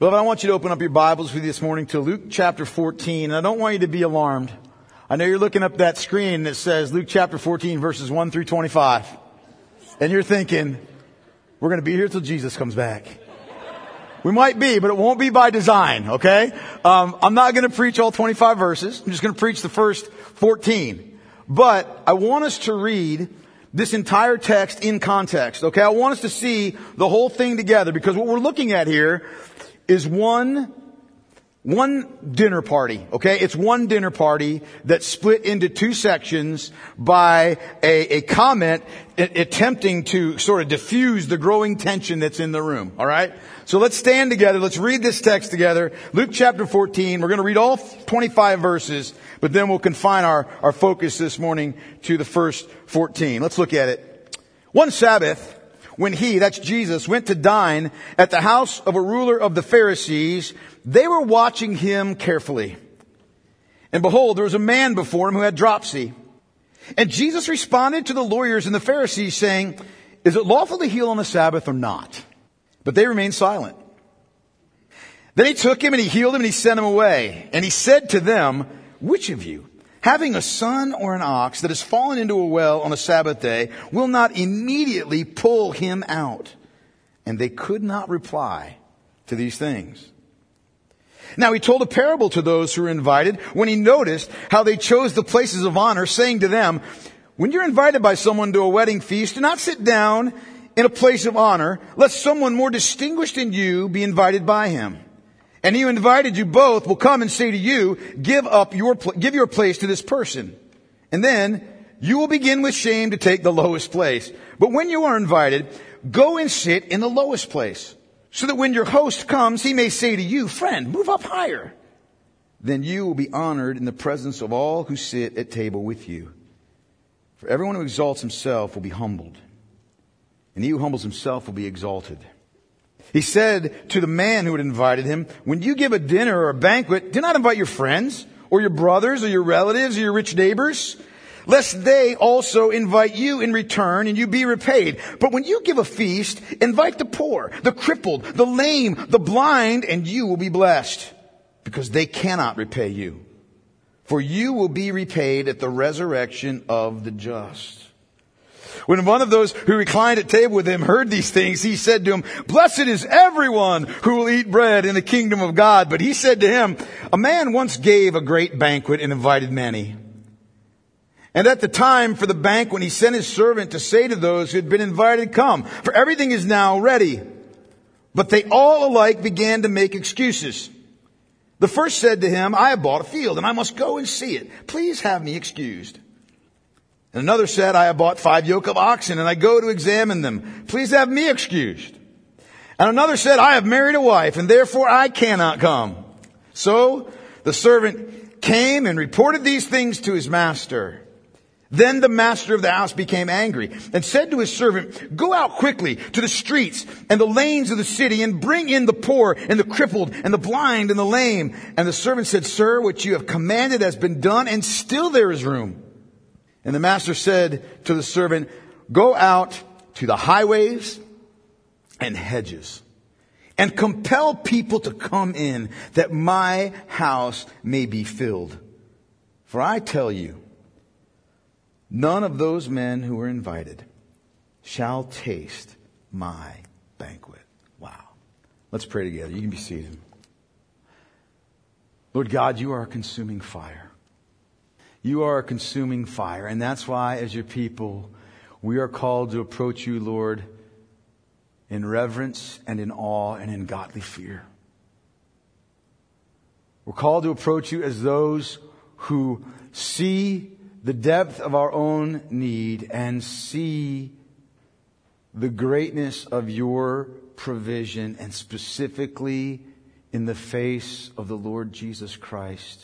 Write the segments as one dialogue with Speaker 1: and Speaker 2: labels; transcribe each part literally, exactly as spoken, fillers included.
Speaker 1: Beloved, I want you to open up your Bibles with you this morning to Luke chapter fourteen. And I don't want you to be alarmed. I know you're looking up that screen that says Luke chapter fourteen verses one through twenty-five. And you're thinking, we're going to be here till Jesus comes back. We might be, but it won't be by design, okay? Um, I'm not going to preach all twenty-five verses. I'm just going to preach the first fourteen. But I want us to read this entire text in context, okay? I want us to see the whole thing together, because what we're looking at here is one, one dinner party, okay? It's one dinner party that's split into two sections by a, a comment attempting to sort of diffuse the growing tension that's in the room, all right? So let's stand together. Let's read this text together. Luke chapter fourteen. We're going to read all twenty-five verses, but then we'll confine our, our focus this morning to the first fourteen. Let's look at it. One Sabbath, when he, that's Jesus, went to dine at the house of a ruler of the Pharisees, they were watching him carefully. And behold, there was a man before him who had dropsy. And Jesus responded to the lawyers and the Pharisees, saying, "Is it lawful to heal on the Sabbath or not?" But they remained silent. Then he took him and he healed him and he sent him away. And he said to them, "Which of you, having a son or an ox that has fallen into a well on a Sabbath day, will not immediately pull him out?" And they could not reply to these things. Now he told a parable to those who were invited when he noticed how they chose the places of honor, saying to them, "When you're invited by someone to a wedding feast, do not sit down in a place of honor, lest someone more distinguished than you be invited by him. And he who invited you both will come and say to you, give up your, pl- give your place to this person. And then you will begin with shame to take the lowest place. But when you are invited, go and sit in the lowest place, so that when your host comes, he may say to you, 'Friend, move up higher.' Then you will be honored in the presence of all who sit at table with you. For everyone who exalts himself will be humbled, and he who humbles himself will be exalted." He said to the man who had invited him, "When you give a dinner or a banquet, do not invite your friends or your brothers or your relatives or your rich neighbors, lest they also invite you in return and you be repaid. But when you give a feast, invite the poor, the crippled, the lame, the blind, and you will be blessed, because they cannot repay you. For you will be repaid at the resurrection of the just." When one of those who reclined at table with him heard these things, he said to him, "Blessed is everyone who will eat bread in the kingdom of God." But he said to him, "A man once gave a great banquet and invited many. And at the time for the banquet, he sent his servant to say to those who had been invited, 'Come, for everything is now ready.' But they all alike began to make excuses. The first said to him, 'I have bought a field and I must go and see it. Please have me excused.' And another said, 'I have bought five yoke of oxen and I go to examine them. Please have me excused.' And another said, 'I have married a wife and therefore I cannot come.' So the servant came and reported these things to his master. Then the master of the house became angry and said to his servant, 'Go out quickly to the streets and the lanes of the city and bring in the poor and the crippled and the blind and the lame.' And the servant said, 'Sir, what you have commanded has been done, and still there is room.' And the master said to the servant, 'Go out to the highways and hedges and compel people to come in, that my house may be filled. For I tell you, none of those men who were invited shall taste my banquet.'" Wow. Let's pray together. You can be seated. Lord God, you are a consuming fire. You are a consuming fire. And that's why, as your people, we are called to approach you, Lord, in reverence and in awe and in godly fear. We're called to approach you as those who see the depth of our own need and see the greatness of your provision, and specifically in the face of the Lord Jesus Christ,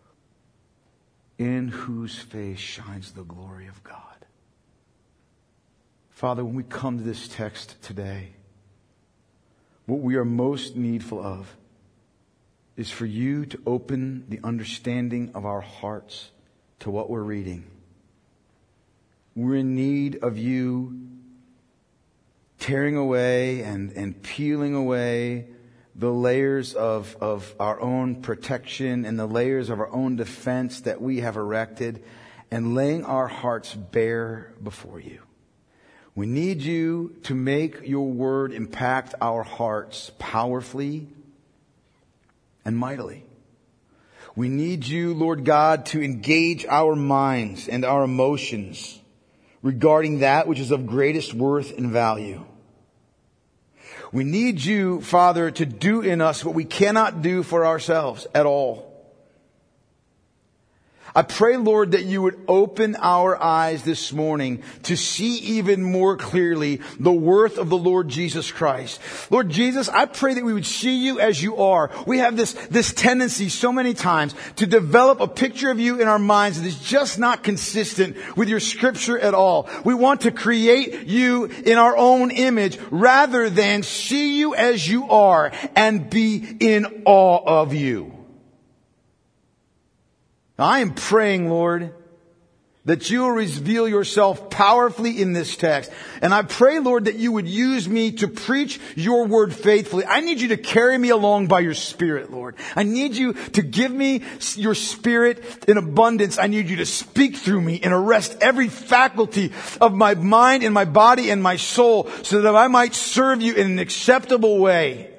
Speaker 1: in whose face shines the glory of God. Father, when we come to this text today, what we are most needful of is for you to open the understanding of our hearts to what we're reading. We're in need of you tearing away and, and peeling away the layers of, of our own protection and the layers of our own defense that we have erected, and laying our hearts bare before you. We need you to make your word impact our hearts powerfully and mightily. We need you, Lord God, to engage our minds and our emotions regarding that which is of greatest worth and value. We need you, Father, to do in us what we cannot do for ourselves at all. I pray, Lord, that you would open our eyes this morning to see even more clearly the worth of the Lord Jesus Christ. Lord Jesus, I pray that we would see you as you are. We have this, this tendency so many times to develop a picture of you in our minds that is just not consistent with your scripture at all. We want to create you in our own image rather than see you as you are and be in awe of you. I am praying, Lord, that you will reveal yourself powerfully in this text. And I pray, Lord, that you would use me to preach your word faithfully. I need you to carry me along by your Spirit, Lord. I need you to give me your Spirit in abundance. I need you to speak through me and arrest every faculty of my mind and my body and my soul so that I might serve you in an acceptable way.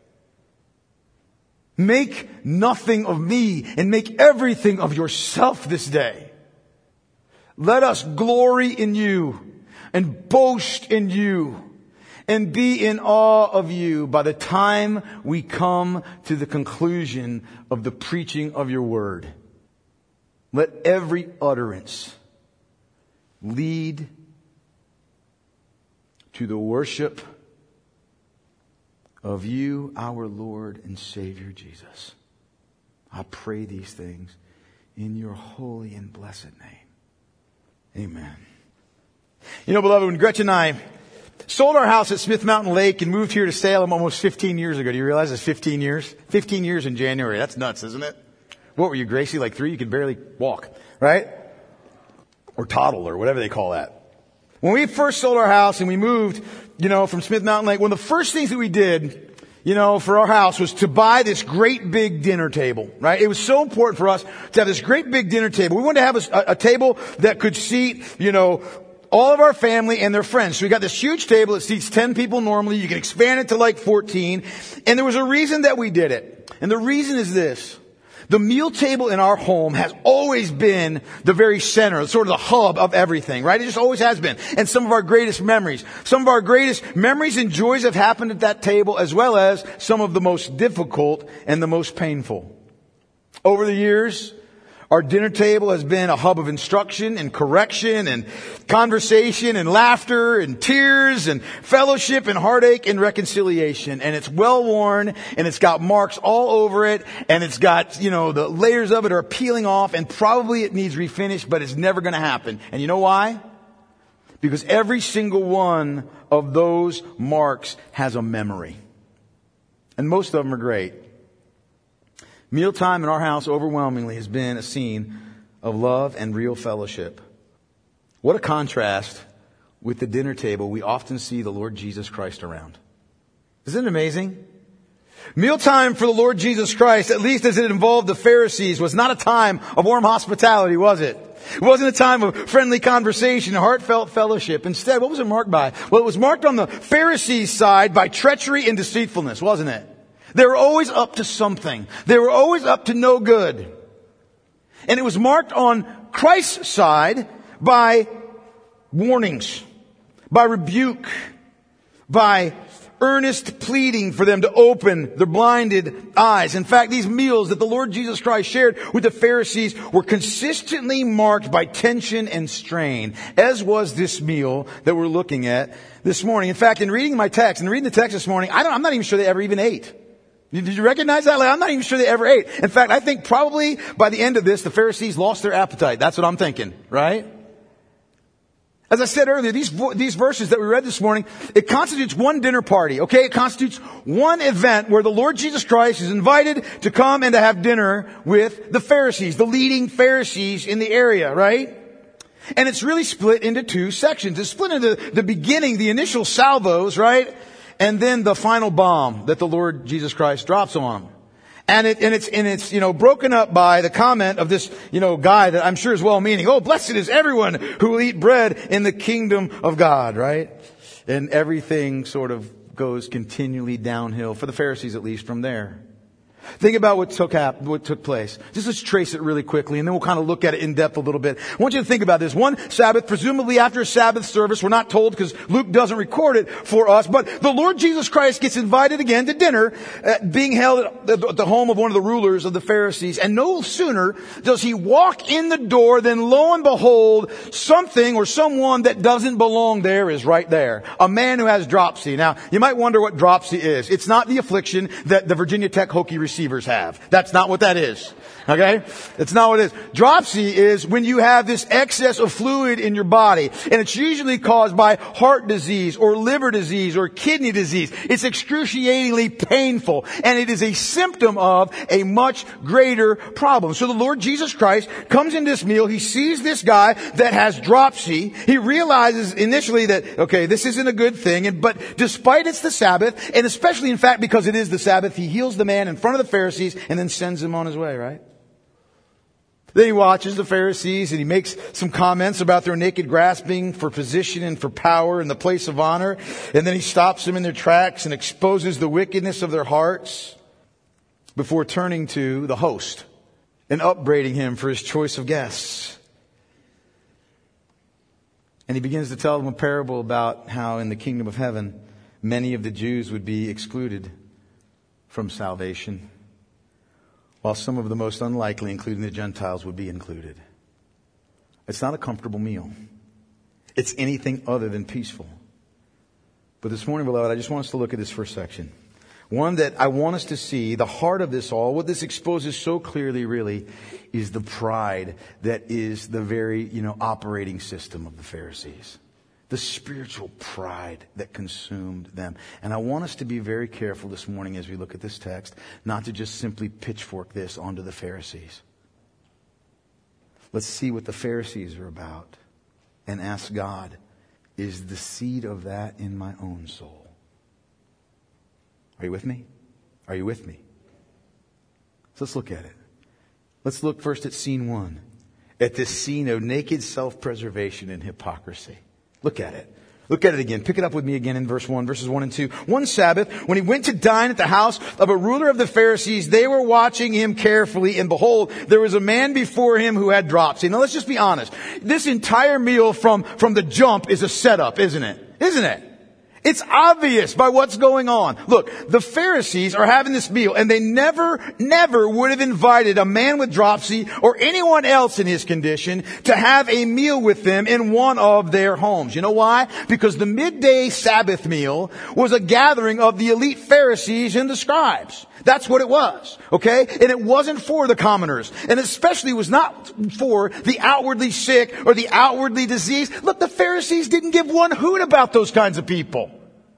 Speaker 1: Make nothing of me and make everything of yourself this day. Let us glory in you and boast in you and be in awe of you by the time we come to the conclusion of the preaching of your word. Let every utterance lead to the worship of you, our Lord and Savior Jesus. I pray these things in your holy and blessed name. Amen. You know, beloved, when Gretchen and I sold our house at Smith Mountain Lake and moved here to Salem almost fifteen years ago. Do you realize it's fifteen years? fifteen years in January. That's nuts, isn't it? What were you, Gracie? Like three? You could barely walk, right? Or toddle or whatever they call that. When we first sold our house and we moved, you know, from Smith Mountain Lake, one of the first things that we did, you know, for our house was to buy this great big dinner table, right? It was so important for us to have this great big dinner table. We wanted to have a, a table that could seat, you know, all of our family and their friends. So we got this huge table that seats ten people normally. You can expand it to like fourteen. And there was a reason that we did it. And the reason is this. The meal table in our home has always been the very center, sort of the hub of everything, right? It just always has been. And some of our greatest memories, some of our greatest memories and joys have happened at that table, as well as some of the most difficult and the most painful. Over the years, our dinner table has been a hub of instruction and correction and conversation and laughter and tears and fellowship and heartache and reconciliation. And it's well worn and it's got marks all over it and it's got, you know, the layers of it are peeling off and probably it needs refinished, but it's never going to happen. And you know why? Because every single one of those marks has a memory. And most of them are great. Mealtime in our house overwhelmingly has been a scene of love and real fellowship. What a contrast with the dinner table we often see the Lord Jesus Christ around. Isn't it amazing? Mealtime for the Lord Jesus Christ, at least as it involved the Pharisees, was not a time of warm hospitality, was it? It wasn't a time of friendly conversation, heartfelt fellowship. Instead, what was it marked by? Well, it was marked on the Pharisees' side by treachery and deceitfulness, wasn't it? They were always up to something. They were always up to no good. And it was marked on Christ's side by warnings, by rebuke, by earnest pleading for them to open their blinded eyes. In fact, these meals that the Lord Jesus Christ shared with the Pharisees were consistently marked by tension and strain, as was this meal that we're looking at this morning. In fact, in reading my text, and reading the text this morning, I don't, I'm not even sure they ever even ate. Did you recognize that? Like, I'm not even sure they ever ate. In fact, I think probably by the end of this, the Pharisees lost their appetite. That's what I'm thinking, right? As I said earlier, these these verses that we read this morning, it constitutes one dinner party, okay? It constitutes one event where the Lord Jesus Christ is invited to come and to have dinner with the Pharisees, the leading Pharisees in the area, right? And it's really split into two sections. It's split into the beginning, the initial salvos, right? and then the final bomb that the Lord Jesus Christ drops on them. And it, and it's, and it's, you know, broken up by the comment of this, you know, guy that I'm sure is well-meaning. Oh, blessed is everyone who will eat bread in the kingdom of God, right? And everything sort of goes continually downhill, for the Pharisees at least, from there. Think about what took hap- what took place. Just let's trace it really quickly, and then we'll kind of look at it in depth a little bit. I want you to think about this. One Sabbath, presumably after a Sabbath service, we're not told because Luke doesn't record it for us, but the Lord Jesus Christ gets invited again to dinner, uh, being held at the, the home of one of the rulers of the Pharisees. And no sooner does he walk in the door than lo and behold, something or someone that doesn't belong there is right there. A man who has dropsy. Now, you might wonder what dropsy is. It's not the affliction that the Virginia Tech Hokie receivers have. That's not what that is. Okay? It's not what it is. Dropsy is when you have this excess of fluid in your body, and it's usually caused by heart disease or liver disease or kidney disease. It's excruciatingly painful, and it is a symptom of a much greater problem. So the Lord Jesus Christ comes in this meal. He sees this guy that has dropsy. He realizes initially that, okay, this isn't a good thing, and but despite it's the Sabbath, and especially in fact because it is the Sabbath, he heals the man in front of the Pharisees and then sends him on his way, right? Then he watches the Pharisees and he makes some comments about their naked grasping for position and for power in the place of honor. And then he stops them in their tracks and exposes the wickedness of their hearts before turning to the host and upbraiding him for his choice of guests. And he begins to tell them a parable about how in the kingdom of heaven, many of the Jews would be excluded from salvation, while some of the most unlikely, including the Gentiles, would be included. It's not a comfortable meal. It's anything other than peaceful. But this morning, beloved, I just want us to look at this first section. One that I want us to see, the heart of this all, what this exposes so clearly really, is the pride that is the very, you know, operating system of the Pharisees. The spiritual pride that consumed them. And I want us to be very careful this morning as we look at this text, not to just simply pitchfork this onto the Pharisees. Let's see what the Pharisees are about and ask God, is the seed of that in my own soul? Are you with me? Are you with me? So let's look at it. Let's look first at scene one. At this scene of naked self-preservation and hypocrisy. Look at it. Look at it again. Pick it up with me again in verse one, verses one and two. One Sabbath, when he went to dine at the house of a ruler of the Pharisees, they were watching him carefully, and behold, there was a man before him who had dropsy. Now let's just be honest. This entire meal from, from the jump is a setup, isn't it? Isn't it? It's obvious by what's going on. Look, the Pharisees are having this meal, and they never, never would have invited a man with dropsy or anyone else in his condition to have a meal with them in one of their homes. You know why? Because the midday Sabbath meal was a gathering of the elite Pharisees and the scribes. That's what it was. Okay? And it wasn't for the commoners. And especially was not for the outwardly sick or the outwardly diseased. Look, the Pharisees didn't give one hoot about those kinds of people.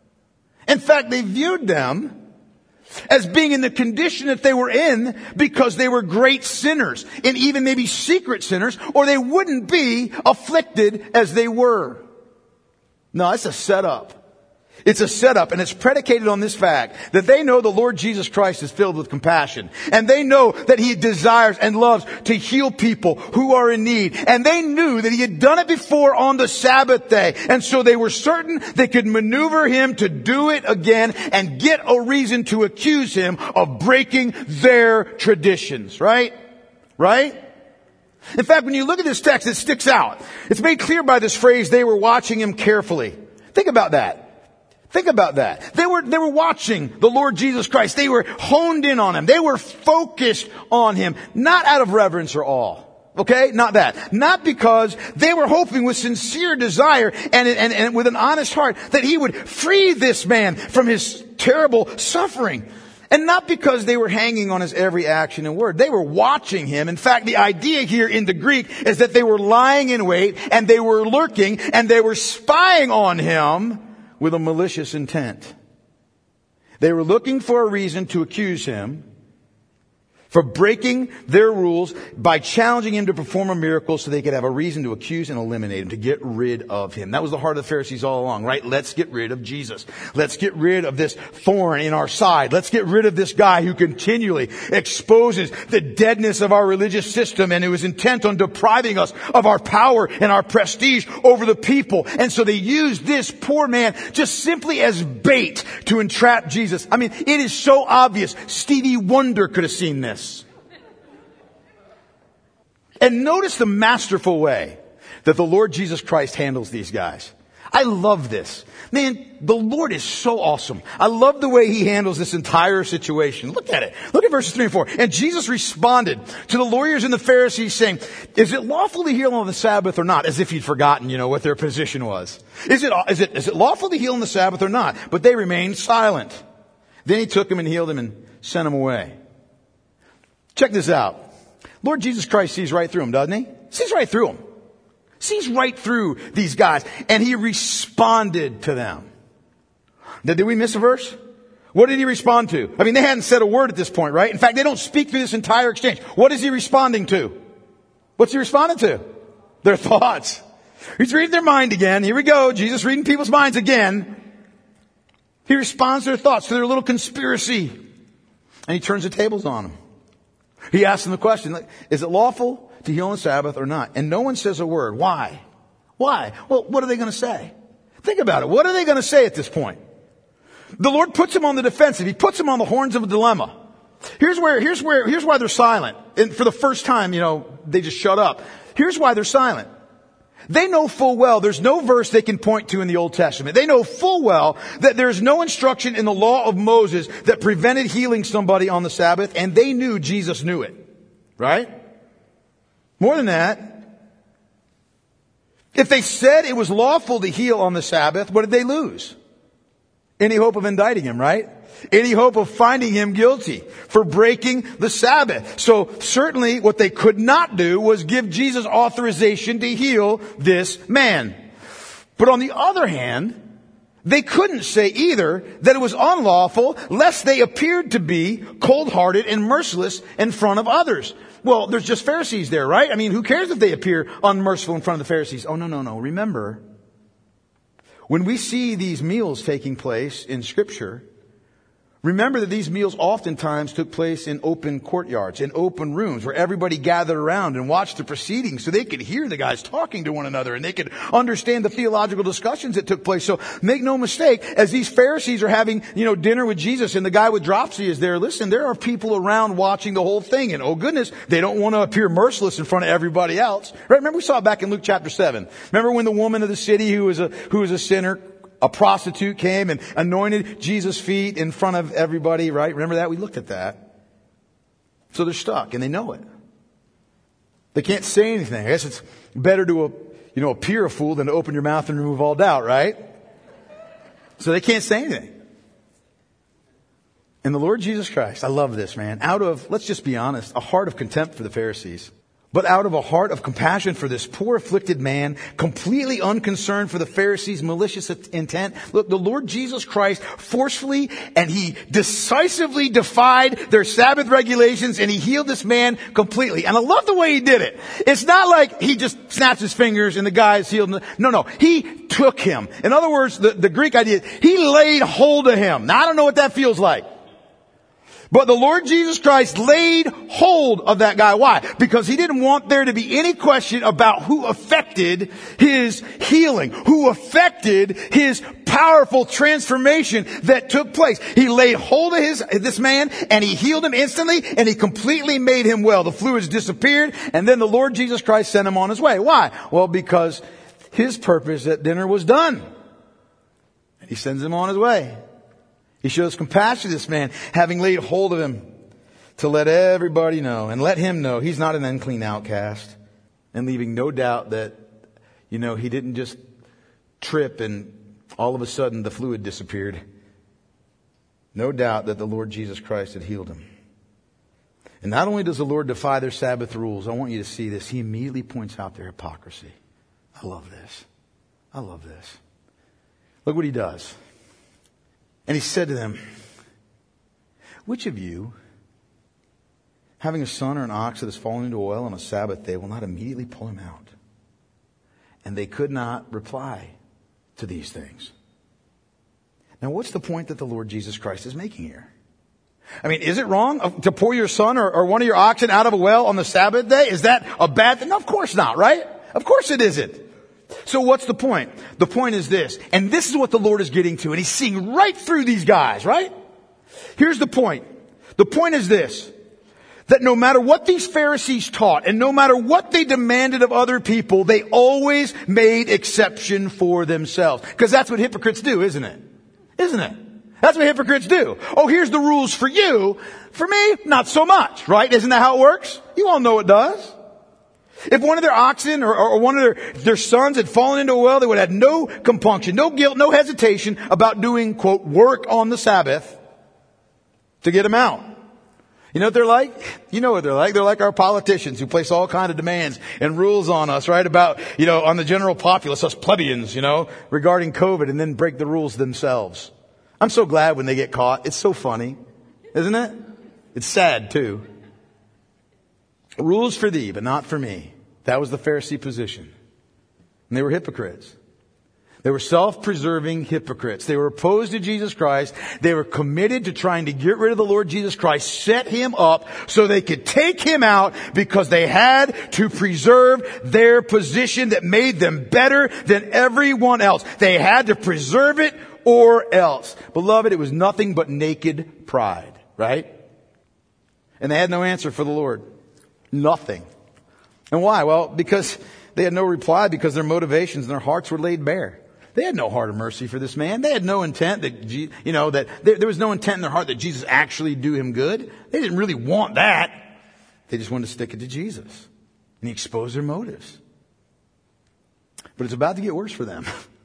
Speaker 1: In fact, they viewed them as being in the condition that they were in because they were great sinners, and even maybe secret sinners, or they wouldn't be afflicted as they were. No, it's a setup. It's a setup, and it's predicated on this fact that they know the Lord Jesus Christ is filled with compassion. And they know that He desires and loves to heal people who are in need. And they knew that He had done it before on the Sabbath day. And so they were certain they could maneuver Him to do it again and get a reason to accuse Him of breaking their traditions. Right? Right? In fact, when you look at this text, it sticks out. It's made clear by this phrase, they were watching Him carefully. Think about that. Think about that. They were, they were watching the Lord Jesus Christ. They were honed in on Him. They were focused on Him, not out of reverence or awe. Okay? Not that. Not because they were hoping with sincere desire and, and, and with an honest heart that He would free this man from his terrible suffering. And not because they were hanging on His every action and word. They were watching Him. In fact, the idea here in the Greek is that they were lying in wait and they were lurking and they were spying on Him with a malicious intent. They were looking for a reason to accuse Him. for breaking their rules by challenging him to perform a miracle so they could have a reason to accuse and eliminate him, to get rid of him. That was the heart of the Pharisees all along, right? Let's get rid of Jesus. Let's get rid of this thorn in our side. Let's get rid of this guy who continually exposes the deadness of our religious system and who is intent on depriving us of our power and our prestige over the people. And so they used this poor man just simply as bait to entrap Jesus. I mean, it is so obvious. Stevie Wonder could have seen this. And notice the masterful way that the Lord Jesus Christ handles these guys. I love this. Man, the Lord is so awesome. I love the way he handles this entire situation. Look at it. Look at verses three and four. And Jesus responded to the lawyers and the Pharisees saying, is it lawful to heal on the Sabbath or not? As if he'd forgotten, you know, what their position was. Is it, is it, is it lawful to heal on the Sabbath or not? But they remained silent. Then he took him and healed him and sent him away. Check this out. Lord Jesus Christ sees right through him, doesn't he? Sees right through him. Sees right through these guys. And he responded to them. Now, did we miss a verse? What did he respond to? I mean, they hadn't said a word at this point, right? In fact, they don't speak through this entire exchange. What is he responding to? What's he responding to? Their thoughts. He's reading their mind again. Here we go. Jesus reading people's minds again. He responds to their thoughts, to their little conspiracy. And he turns the tables on them. He asks them the question, is it lawful to heal on the Sabbath or not? And no one says a word. Why? Why? Well, what are they going to say? Think about it. What are they going to say at this point? The Lord puts them on the defensive. He puts them on the horns of a dilemma. Here's where, here's where, here's why they're silent. And for the first time, you know, they just shut up. Here's why they're silent. They know full well there's no verse they can point to in the Old Testament. They know full well that there's no instruction in the law of Moses that prevented healing somebody on the Sabbath, and they knew Jesus knew it. Right? More than that, if they said it was lawful to heal on the Sabbath, what did they lose? Any hope of indicting him, right? Any hope of finding him guilty for breaking the Sabbath. So certainly what they could not do was give Jesus authorization to heal this man. But on the other hand, they couldn't say either that it was unlawful lest they appeared to be cold-hearted and merciless in front of others. Well, there's just Pharisees there, right? I mean, who cares if they appear unmerciful in front of the Pharisees? Oh, no, no, no. Remember, when we see these meals taking place in Scripture, remember that these meals oftentimes took place in open courtyards, in open rooms where everybody gathered around and watched the proceedings so they could hear the guys talking to one another and they could understand the theological discussions that took place. So make no mistake, as these Pharisees are having, you know, dinner with Jesus and the guy with dropsy is there, listen, there are people around watching the whole thing, and oh goodness, they don't want to appear merciless in front of everybody else. Right? Remember we saw it back in Luke chapter seven. Remember when the woman of the city who was a, who was a sinner, a prostitute, came and anointed Jesus' feet in front of everybody, right? Remember that? We looked at that. So they're stuck and they know it. They can't say anything. I guess it's better to, uh, you know, appear a fool than to open your mouth and remove all doubt, right? So they can't say anything. And the Lord Jesus Christ, I love this, man, out of, let's just be honest, a heart of contempt for the Pharisees, but out of a heart of compassion for this poor afflicted man, completely unconcerned for the Pharisees' malicious intent. Look, the Lord Jesus Christ forcefully and he decisively defied their Sabbath regulations, and he healed this man completely. And I love the way he did it. It's not like he just snapped his fingers and the guy is healed. No, no. He took him. In other words, the, the Greek idea, he laid hold of him. Now, I don't know what that feels like. But the Lord Jesus Christ laid hold of that guy. Why? Because he didn't want there to be any question about who affected his healing, who affected his powerful transformation that took place. He laid hold of his, this man and he healed him instantly, and he completely made him well. The fluids disappeared, and then the Lord Jesus Christ sent him on his way. Why? Well, because his purpose at dinner was done. And he sends him on his way. He shows compassion to this man, having laid hold of him, to let everybody know and let him know he's not an unclean outcast, and leaving no doubt that, you know, he didn't just trip and all of a sudden the fluid disappeared. No doubt that the Lord Jesus Christ had healed him. And not only does the Lord defy their Sabbath rules, I want you to see this. He immediately points out their hypocrisy. I love this. I love this. Look what he does. And he said to them, which of you, having a son or an ox that has fallen into oil on a Sabbath day will not immediately pull him out. And they could not reply to these things. Now, what's the point that the Lord Jesus Christ is making here? I mean, is it wrong to pour your son or, or one of your oxen out of a well on the Sabbath day? Is that a bad thing? No, of course not, right? Of course it isn't. So what's the point? The point is this, and this is what the Lord is getting to, and He's seeing right through these guys, right? Here's the point. The point is this, that no matter what these Pharisees taught, and no matter what they demanded of other people, they always made exception for themselves. Because that's what hypocrites do, isn't it? Isn't it? That's what hypocrites do. Oh, here's the rules for you. For me, not so much, right? Isn't that how it works? You all know it does. If one of their oxen or, or one of their, their sons had fallen into a well, they would have no compunction, no guilt, no hesitation about doing, quote, work on the Sabbath to get them out. You know what they're like? You know what they're like. They're like our politicians who place all kind of demands and rules on us, right? About, you know, on the general populace, us plebeians, you know, regarding COVID, and then break the rules themselves. I'm so glad when they get caught. It's so funny, isn't it? It's sad too. Rules for thee, but not for me. That was the Pharisee position. And they were hypocrites. They were self-preserving hypocrites. They were opposed to Jesus Christ. They were committed to trying to get rid of the Lord Jesus Christ, set Him up so they could take Him out because they had to preserve their position that made them better than everyone else. They had to preserve it or else. Beloved, it was nothing but naked pride, right? And they had no answer for the Lord. Nothing. And why? Well, because they had no reply, because their motivations and their hearts were laid bare. They had no heart of mercy for this man. They had no intent that, you know, that there, there was no intent in their heart that Jesus actually do him good. They didn't really want that. They just wanted to stick it to Jesus. And He exposed their motives. But it's about to get worse for them.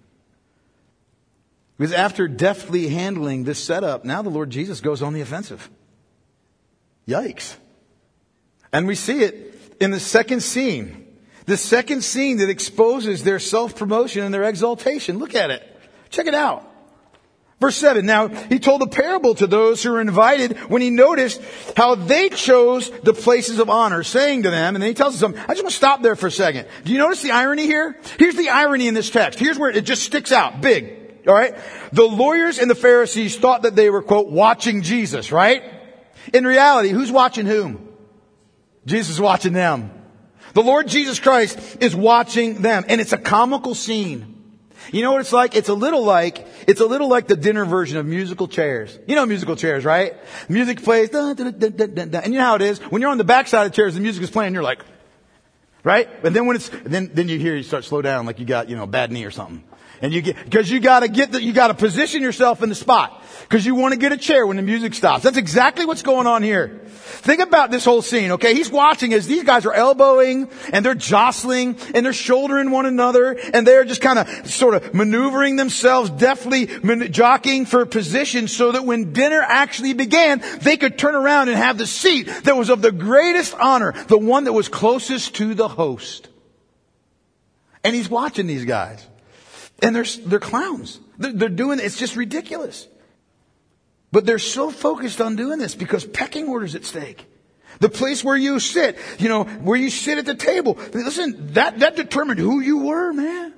Speaker 1: Because after deftly handling this setup, now the Lord Jesus goes on the offensive. Yikes. And we see it in the second scene. The second scene that exposes their self-promotion and their exaltation. Look at it. Check it out. Verse seven. Now, He told a parable to those who were invited when He noticed how they chose the places of honor, saying to them, and then He tells us something. I just want to stop there for a second. Do you notice the irony here? Here's the irony in this text. Here's where it just sticks out big. All right. The lawyers and the Pharisees thought that they were, quote, watching Jesus, right? In reality, who's watching whom? Jesus is watching them. The Lord Jesus Christ is watching them. And it's a comical scene. You know what it's like? It's a little like, it's a little like the dinner version of musical chairs. You know musical chairs, right? Music plays, da, da, da, da, da, da. And you know how it is? When you're on the backside of the chairs, the music is playing, you're like, right? And then when it's, then, then you hear you start to slow down like you got, you know, a bad knee or something. And you get, cause you gotta get the, you gotta position yourself in the spot. Cause you want to get a chair when the music stops. That's exactly what's going on here. Think about this whole scene, okay? He's watching as these guys are elbowing and they're jostling and they're shouldering one another and they're just kind of sort of maneuvering themselves, deftly man- jockeying for position so that when dinner actually began, they could turn around and have the seat that was of the greatest honor, the one that was closest to the host. And He's watching these guys. And they're, they're clowns. They're, they're doing, it's just ridiculous. But they're so focused on doing this because pecking order's at stake. The place where you sit, you know, where you sit at the table. Listen, that, that determined who you were, man.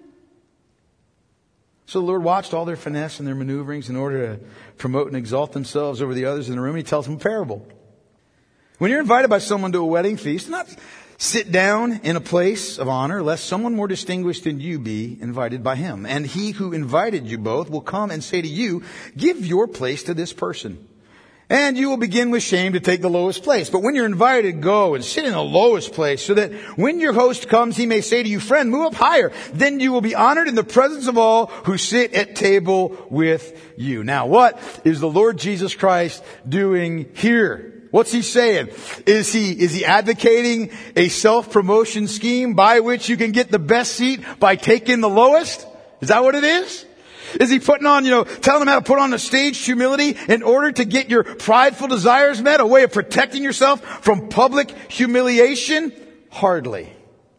Speaker 1: So the Lord watched all their finesse and their maneuverings in order to promote and exalt themselves over the others in the room. He tells them a parable. When you're invited by someone to a wedding feast, not sit down in a place of honor, lest someone more distinguished than you be invited by him. And he who invited you both will come and say to you, give your place to this person. And you will begin with shame to take the lowest place. But when you're invited, go and sit in the lowest place, so that when your host comes, he may say to you, friend, move up higher. Then you will be honored in the presence of all who sit at table with you. Now, what is the Lord Jesus Christ doing here? What's He saying? Is he, is he advocating a self-promotion scheme by which you can get the best seat by taking the lowest? Is that what it is? Is He putting on, you know, telling them how to put on a staged humility in order to get your prideful desires met? A way of protecting yourself from public humiliation? Hardly.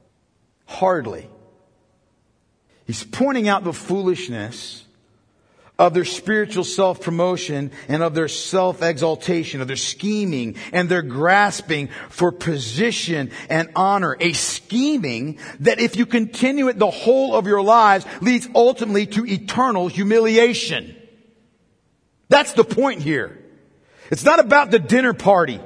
Speaker 1: Hardly. He's pointing out the foolishness of their spiritual self-promotion and of their self-exaltation, of their scheming and their grasping for position and honor. A scheming that, if you continue it the whole of your lives, leads ultimately to eternal humiliation. That's the point here. It's not about the dinner party.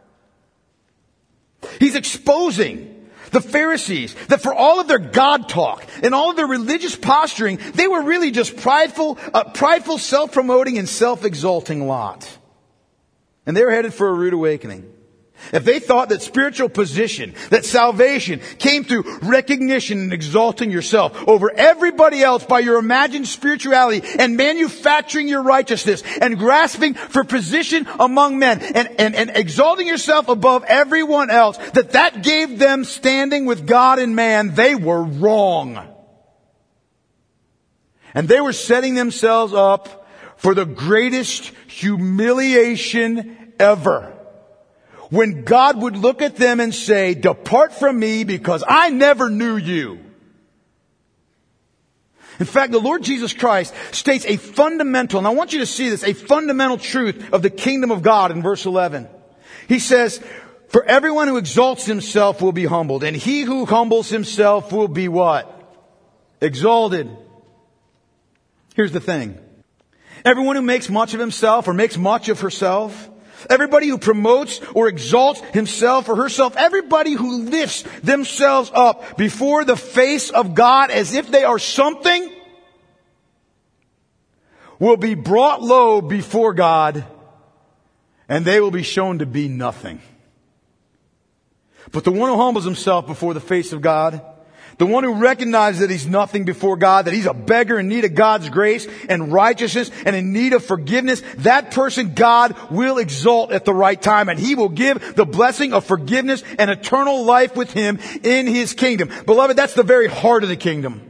Speaker 1: He's exposing the Pharisees, that for all of their God talk and all of their religious posturing, they were really just prideful, uh, prideful, self-promoting and self-exalting lot. And they were headed for a rude awakening. If they thought that spiritual position, that salvation came through recognition and exalting yourself over everybody else by your imagined spirituality and manufacturing your righteousness and grasping for position among men and, and, and exalting yourself above everyone else, that that gave them standing with God and man, they were wrong. And they were setting themselves up for the greatest humiliation ever. When God would look at them and say, "Depart from me, because I never knew you." In fact, the Lord Jesus Christ states a fundamental, and I want you to see this, a fundamental truth of the kingdom of God in verse eleven. He says, "For everyone who exalts himself will be humbled, and he who humbles himself will be" what? Exalted. Here's the thing. Everyone who makes much of himself or makes much of herself, everybody who promotes or exalts himself or herself, everybody who lifts themselves up before the face of God as if they are something, will be brought low before God, and they will be shown to be nothing. But the one who humbles himself before the face of God, the one who recognizes that he's nothing before God, that he's a beggar in need of God's grace and righteousness and in need of forgiveness, that person God will exalt at the right time, and he will give the blessing of forgiveness and eternal life with him in his kingdom. Beloved, that's the very heart of the kingdom.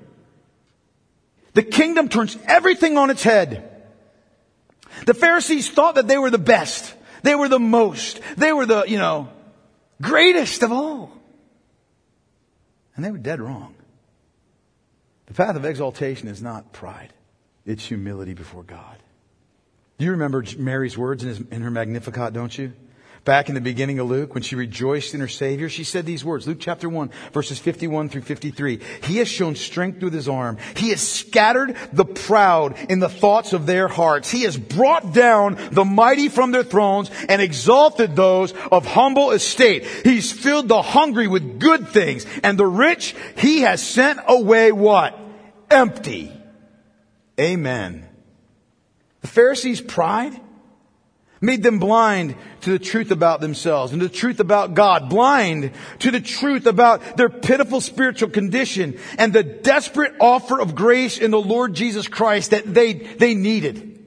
Speaker 1: The kingdom turns everything on its head. The Pharisees thought that they were the best. They were the most. They were the, you know, greatest of all. And they were dead wrong. The path of exaltation is not pride. It's humility before God. Do you remember Mary's words in, his, in her Magnificat, don't you? Back in the beginning of Luke, when she rejoiced in her Savior, she said these words. Luke chapter one, verses fifty-one through fifty-three. "He has shown strength with his arm. He has scattered the proud in the thoughts of their hearts. He has brought down the mighty from their thrones and exalted those of humble estate. He's filled the hungry with good things, and the rich he has sent away" what? Empty. Amen. The Pharisees' pride made them blind to the truth about themselves and the truth about God, blind to the truth about their pitiful spiritual condition and the desperate offer of grace in the Lord Jesus Christ that they, they needed.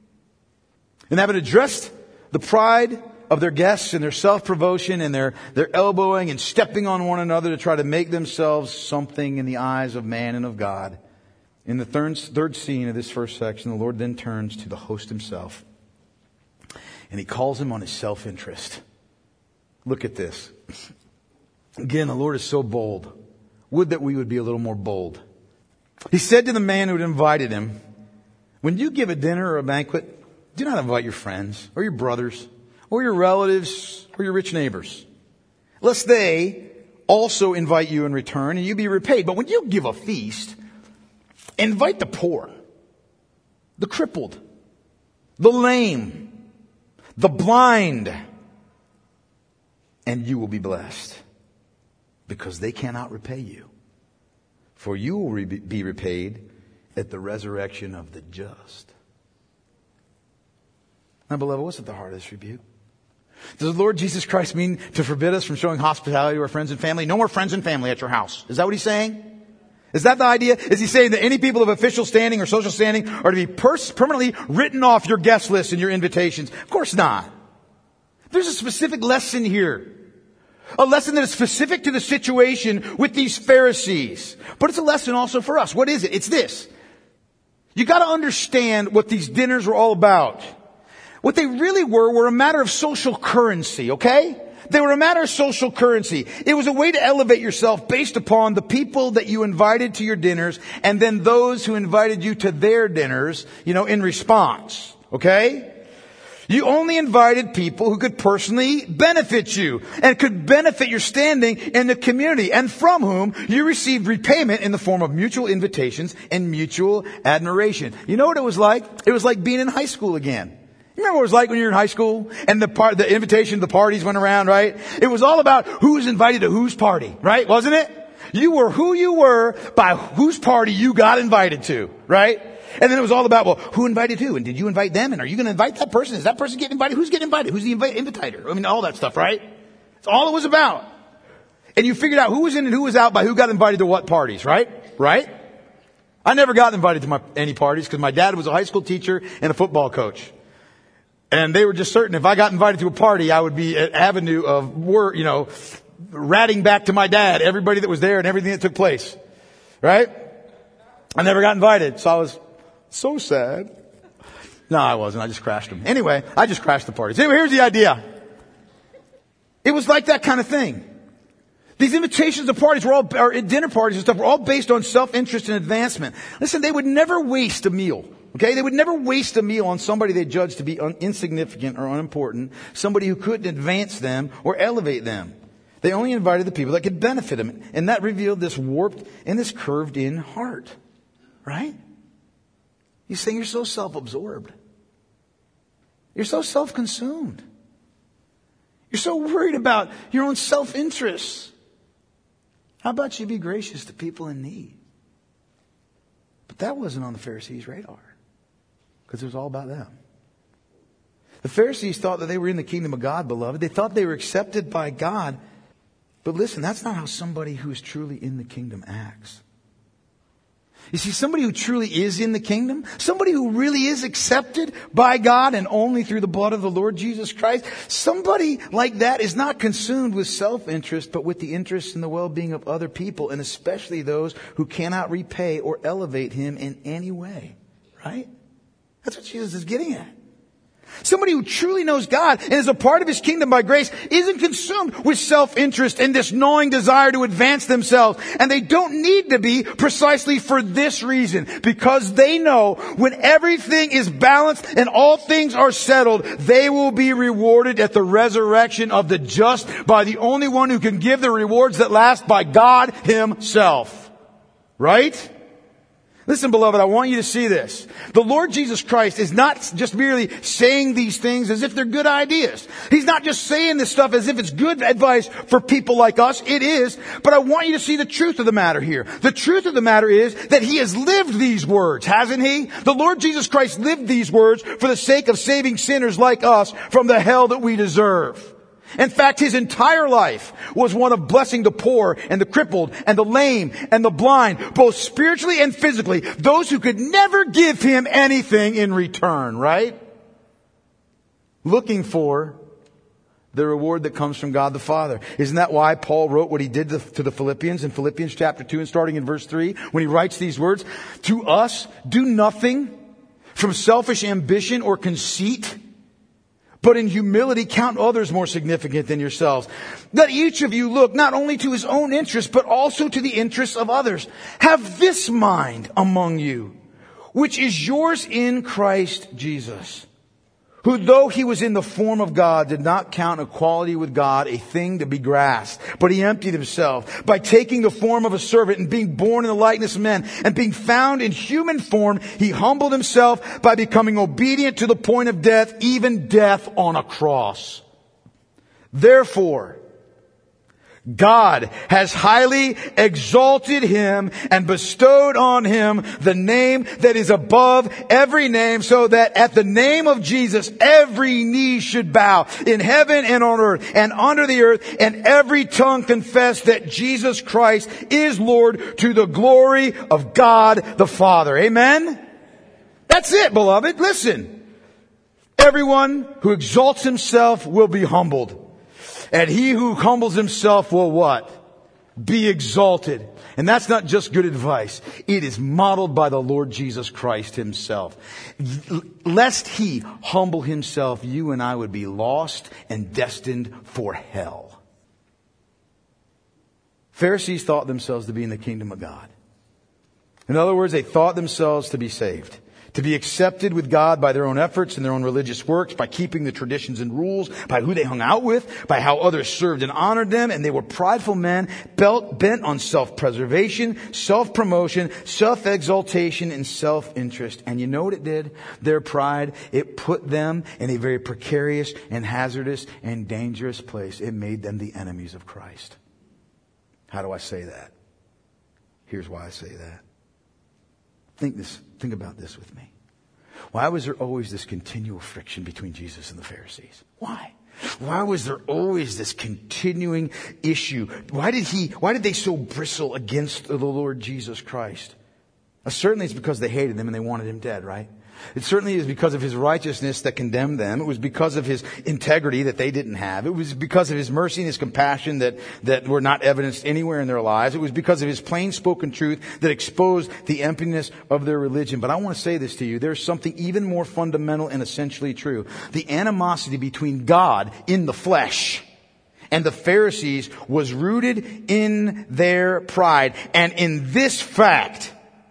Speaker 1: And having addressed the pride of their guests and their self-promotion and their, their elbowing and stepping on one another to try to make themselves something in the eyes of man and of God, in the third, third scene of this first section, the Lord then turns to the host himself. And he calls him on his self-interest. Look at this. Again, the Lord is so bold. Would that we would be a little more bold. He said to the man who had invited him, "When you give a dinner or a banquet, do not invite your friends or your brothers or your relatives or your rich neighbors, lest they also invite you in return and you be repaid. But when you give a feast, invite the poor, the crippled, the lame, the blind, and you will be blessed, because they cannot repay you. For you will re- be repaid at the resurrection of the just." Now, beloved, what's at the heart of this rebuke? Does the Lord Jesus Christ mean to forbid us from showing hospitality to our friends and family? No more friends and family at your house. Is that what he's saying? Is that the idea? Is he saying that any people of official standing or social standing are to be pers- permanently written off your guest list and your invitations? Of course not. There's a specific lesson here. A lesson that is specific to the situation with these Pharisees. But it's a lesson also for us. What is it? It's this. You got to understand what these dinners were all about. What they really were were a matter of social currency, okay? They were a matter of social currency. It was a way to elevate yourself based upon the people that you invited to your dinners and then those who invited you to their dinners, you know, in response. Okay? You only invited people who could personally benefit you and could benefit your standing in the community and from whom you received repayment in the form of mutual invitations and mutual admiration. You know what it was like? It was like being in high school again. You remember what it was like when you were in high school and the part, the invitation to the parties went around, right? It was all about who was invited to whose party, right? Wasn't it? You were who you were by whose party you got invited to, right? And then it was all about, well, who invited who? And did you invite them? And are you going to invite that person? Is that person getting invited? Who's getting invited? Who's the invi- invitator? I mean, all that stuff, right? That's all it was about. And you figured out who was in and who was out by who got invited to what parties, right? Right? I never got invited to my, any parties because my dad was a high school teacher and a football coach. And they were just certain if I got invited to a party, I would be an avenue of word, you know, ratting back to my dad everybody that was there and everything that took place. Right? I never got invited, so I was so sad. No, I wasn't. I just crashed them. Anyway, I just crashed the parties. Anyway, here's the idea. It was like that kind of thing. These invitations to parties were all, or dinner parties and stuff were all based on self-interest and advancement. Listen, they would never waste a meal. Okay? They would never waste a meal on somebody they judged to be un- insignificant or unimportant, somebody who couldn't advance them or elevate them. They only invited the people that could benefit them. And that revealed this warped and this curved in heart. Right? He's saying you're so self-absorbed. You're so self-consumed. You're so worried about your own self-interest. How about you be gracious to people in need? But that wasn't on the Pharisees' radar. Because it was all about them. The Pharisees thought that they were in the kingdom of God, beloved. They thought they were accepted by God. But listen, that's not how somebody who is truly in the kingdom acts. You see, somebody who truly is in the kingdom, somebody who really is accepted by God and only through the blood of the Lord Jesus Christ, somebody like that is not consumed with self-interest, but with the interest in the well-being of other people, and especially those who cannot repay or elevate him in any way. Right? That's what Jesus is getting at. Somebody who truly knows God and is a part of his kingdom by grace isn't consumed with self-interest and this gnawing desire to advance themselves. And they don't need to be precisely for this reason. Because they know when everything is balanced and all things are settled, they will be rewarded at the resurrection of the just by the only one who can give the rewards that last, by God himself. Right? Listen, beloved, I want you to see this. The Lord Jesus Christ is not just merely saying these things as if they're good ideas. He's not just saying this stuff as if it's good advice for people like us. It is. But I want you to see the truth of the matter here. The truth of the matter is that he has lived these words, hasn't he? The Lord Jesus Christ lived these words for the sake of saving sinners like us from the hell that we deserve. In fact, his entire life was one of blessing the poor and the crippled and the lame and the blind, both spiritually and physically, those who could never give him anything in return, right? Looking for the reward that comes from God the Father. Isn't that why Paul wrote what he did to the Philippians in Philippians chapter two and starting in verse three, when he writes these words, "To us, do nothing from selfish ambition or conceit, but in humility count others more significant than yourselves. Let each of you look not only to his own interests, but also to the interests of others. Have this mind among you, which is yours in Christ Jesus, who though he was in the form of God, did not count equality with God a thing to be grasped, but he emptied himself by taking the form of a servant and being born in the likeness of men, and being found in human form, he humbled himself by becoming obedient to the point of death, even death on a cross. Therefore, God has highly exalted him and bestowed on him the name that is above every name, so that at the name of Jesus every knee should bow in heaven and on earth and under the earth, and every tongue confess that Jesus Christ is Lord, to the glory of God the Father." Amen? That's it, beloved. Listen. Everyone who exalts himself will be humbled. And he who humbles himself will what? be exalted. And that's not just good advice. It is modeled by the Lord Jesus Christ himself. Lest he humble himself, you and I would be lost and destined for hell. Pharisees thought themselves to be in the kingdom of God. In other words, they thought themselves to be saved, to be accepted with God by their own efforts and their own religious works, by keeping the traditions and rules, by who they hung out with, by how others served and honored them. And they were prideful men bent on self-preservation, self-promotion, self-exaltation, and self-interest. And you know what it did? Their pride, it put them in a very precarious and hazardous and dangerous place. It made them the enemies of Christ. How do I say that? Here's why I say that. Think this, think about this with me. Why was there always this continual friction between Jesus and the Pharisees? Why? Why was there always this continuing issue? Why did he, why did they so bristle against the Lord Jesus Christ? Uh, certainly it's because they hated him and they wanted him dead, right? It certainly is because of his righteousness that condemned them. It was because of his integrity that they didn't have. It was because of his mercy and his compassion that, that were not evidenced anywhere in their lives. It was because of his plain spoken truth that exposed the emptiness of their religion. But I want to say this to you. There's something even more fundamental and essentially true. The animosity between God in the flesh and the Pharisees was rooted in their pride. And in this fact,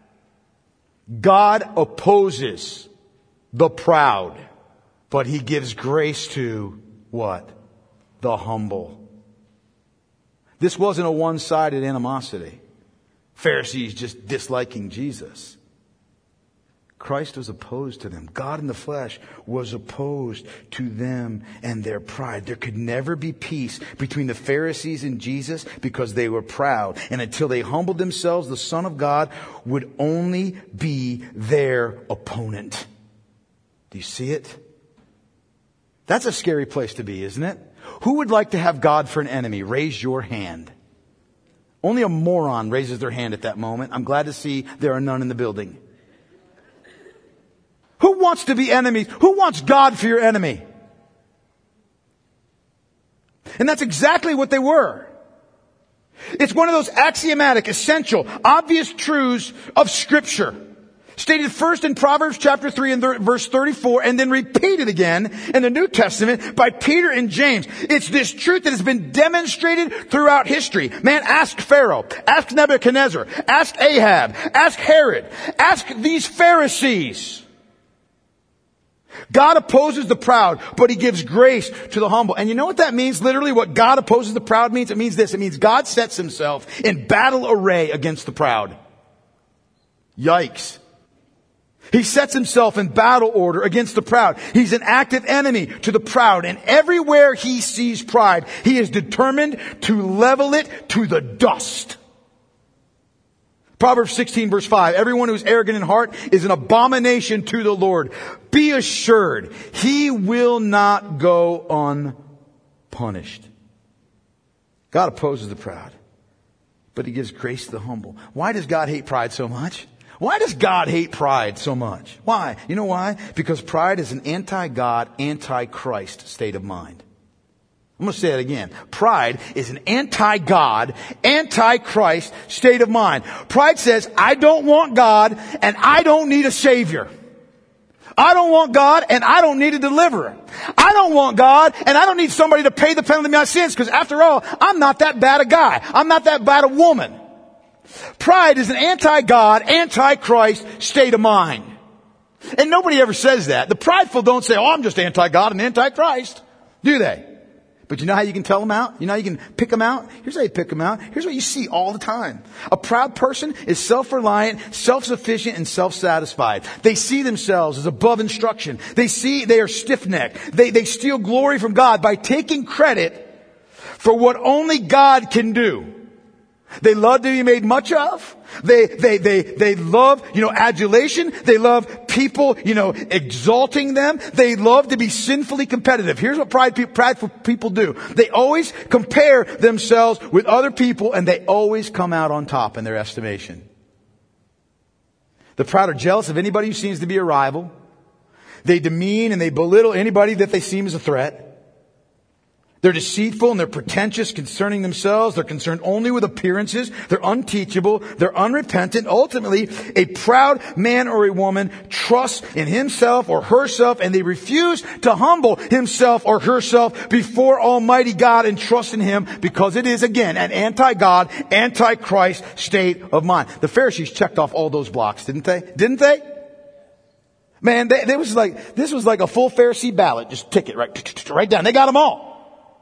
Speaker 1: God opposes the proud, but he gives grace to what? The humble. This wasn't a one-sided animosity. Pharisees just disliking Jesus. Christ was opposed to them. God in the flesh was opposed to them and their pride. There could never be peace between the Pharisees and Jesus because they were proud. And until they humbled themselves, the Son of God would only be their opponent. Do you see it? That's a scary place to be, isn't it? Who would like to have God for an enemy? Raise your hand. Only a moron raises their hand at that moment. I'm glad to see there are none in the building. Who wants to be enemies? Who wants God for your enemy? And that's exactly what they were. It's one of those axiomatic, essential, obvious truths of Scripture. Stated first in Proverbs chapter three and verse thirty-four, and then repeated again in the New Testament by Peter and James. It's this truth that has been demonstrated throughout history. Man, ask Pharaoh, ask Nebuchadnezzar, ask Ahab, ask Herod, ask these Pharisees. God opposes the proud, but he gives grace to the humble. And you know what that means? Literally what God opposes the proud means? It means this. It means God sets himself in battle array against the proud. Yikes. He sets himself in battle order against the proud. He's an active enemy to the proud. And everywhere he sees pride, he is determined to level it to the dust. Proverbs sixteen verse five, everyone who is arrogant in heart is an abomination to the Lord. Be assured, he will not go unpunished. God opposes the proud, but he gives grace to the humble. Why does God hate pride so much? Why does God hate pride so much? Why? You know why? Because pride is an anti-God, anti-Christ state of mind. I'm going to say it again. Pride is an anti-God, anti-Christ state of mind. Pride says, I don't want God and I don't need a Savior. I don't want God and I don't need a deliverer. I don't want God and I don't need somebody to pay the penalty of my sins because after all, I'm not that bad a guy. I'm not that bad a woman. Pride is an anti-God, anti-Christ state of mind. And nobody ever says that. The prideful don't say, oh, I'm just anti-God and anti-Christ. Do they? But you know how you can tell them out? You know how you can pick them out? Here's how you pick them out. Here's what you see all the time. A proud person is self-reliant, self-sufficient, and self-satisfied. They see themselves as above instruction. They see they are stiff-necked. They, they steal glory from God by taking credit for what only God can do. They love to be made much of. They, they, they, they love, you know, adulation. They love people, you know, exalting them. They love to be sinfully competitive. Here's what pride, prideful people do. They always compare themselves with other people and they always come out on top in their estimation. The proud are jealous of anybody who seems to be a rival. They demean and they belittle anybody that they seem as a threat. They're deceitful and they're pretentious concerning themselves. They're concerned only with appearances. They're unteachable. They're unrepentant. Ultimately, a proud man or a woman trusts in himself or herself, and they refuse to humble himself or herself before Almighty God and trust in Him, because it is, again, an anti-God, anti-Christ state of mind. The Pharisees checked off all those blocks, didn't they? Didn't they? Man, they, they was like, this was like a full Pharisee ballot. Just tick it right, right down. They got them all.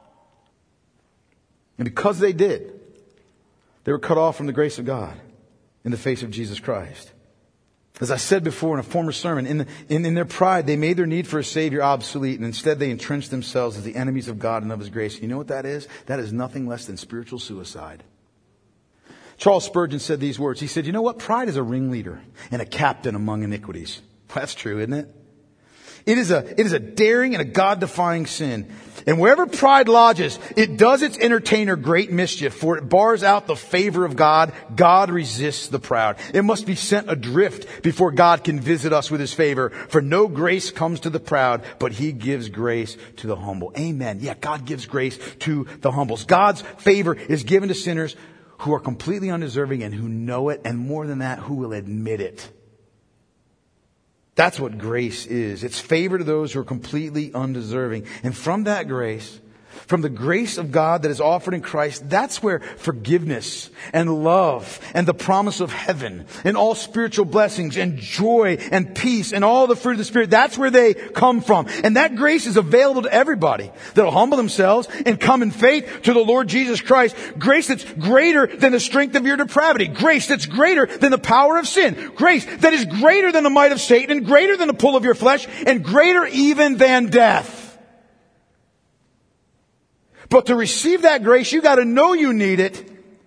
Speaker 1: And because they did, they were cut off from the grace of God in the face of Jesus Christ. As I said before in a former sermon, in, the, in, in their pride, they made their need for a Savior obsolete, and instead they entrenched themselves as the enemies of God and of His grace. You know what that is? That is nothing less than spiritual suicide. Charles Spurgeon said these words. He said, you know what? Pride is a ringleader and a captain among iniquities. That's true, isn't it? It is a, it is a daring and a God-defying sin. And wherever pride lodges, it does its entertainer great mischief, for it bars out the favor of God. God resists the proud. It must be sent adrift before God can visit us with His favor. For no grace comes to the proud, but He gives grace to the humble. Amen. Yeah, God gives grace to the humbles. God's favor is given to sinners who are completely undeserving and who know it, and more than that, who will admit it. That's what grace is. It's favor to those who are completely undeserving. And from that grace, from the grace of God that is offered in Christ, that's where forgiveness and love and the promise of heaven and all spiritual blessings and joy and peace and all the fruit of the Spirit, that's where they come from. And that grace is available to everybody that will humble themselves and come in faith to the Lord Jesus Christ. Grace that's greater than the strength of your depravity. Grace that's greater than the power of sin. Grace that is greater than the might of Satan and greater than the pull of your flesh and greater even than death. But to receive that grace, you got to know you need it.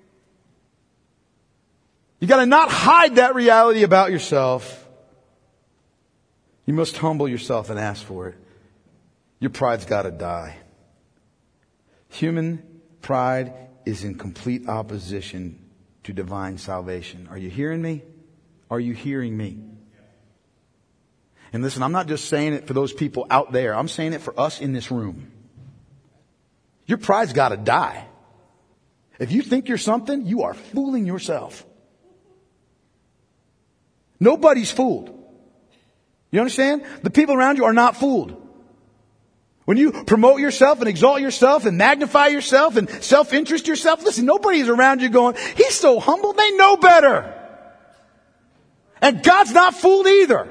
Speaker 1: You got to not hide that reality about yourself. You must humble yourself and ask for it. Your pride's got to die. Human pride is in complete opposition to divine salvation. Are you hearing me? Are you hearing me? And listen, I'm not just saying it for those people out there. I'm saying it for us in this room. Your pride's got to die. If you think you're something, you are fooling yourself. Nobody's fooled. You understand? The people around you are not fooled. When you promote yourself and exalt yourself and magnify yourself and self-interest yourself, listen, nobody is around you going, he's so humble, they know better. And God's not fooled either.